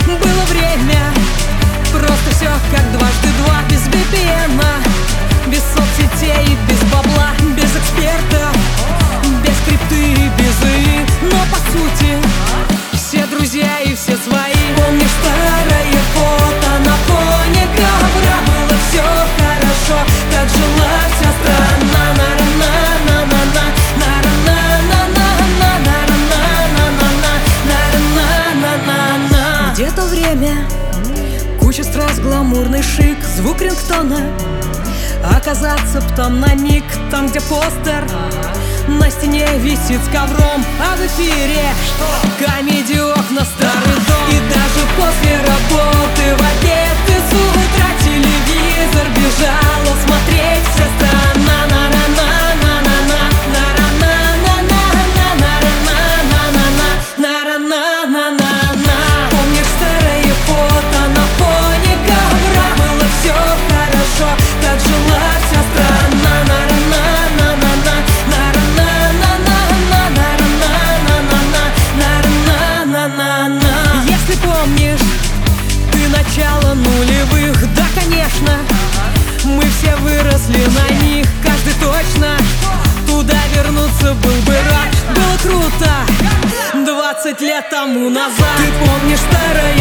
Было время, просто все как дважды два. Без VPN, без соцсетей, без бабла, без экспертов, без крипты и без ИИ. Но по сути все друзья и все свои. Помнишь старое фото на фоне ковра? Было все хорошо, как жила вся страна. Где-то время, куча страз, гламурный шик, звук рингтона. Оказаться б там на миг, там, где постер на стене висит с ковром, а в эфире комедию окна, старый дом. И даже после работы в обед и с утра телевизор бежала смотреть вся страна. Помнишь старое фото на фоне ковра? Было все хорошо, как жила вся страна. Если помнишь ты начало нулевых, да, конечно, мы все выросли на них. Каждый точно туда вернуться был бы рад. Было круто 20 лет тому назад. Ты помнишь старое